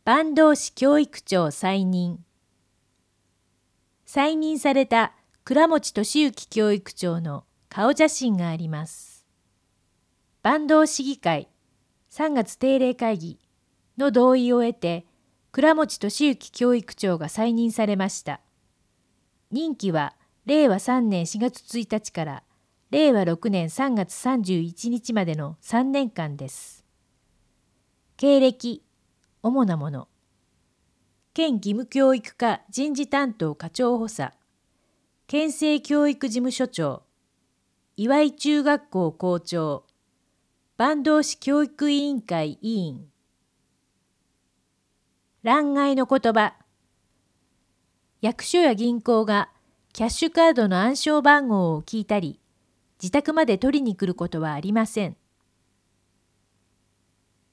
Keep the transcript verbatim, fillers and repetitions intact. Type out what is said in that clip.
坂東市教育長再任。再任された倉持俊之教育長の顔写真があります。坂東市議会さんがつ定例会議の同意を得て、倉持俊之教育長が再任されました。任期はれいわさんねんしがつついたちかられいわろくねんさんがつさんじゅういちにちまでのさんねんかんです。経歴、主なもの。県義務教育課人事担当課長補佐、県政教育事務所長、岩井中学校校長、坂東市教育委員会委員。欄外の言葉。役所や銀行がキャッシュカードの暗証番号を聞いたり、自宅まで取りに来ることはありません。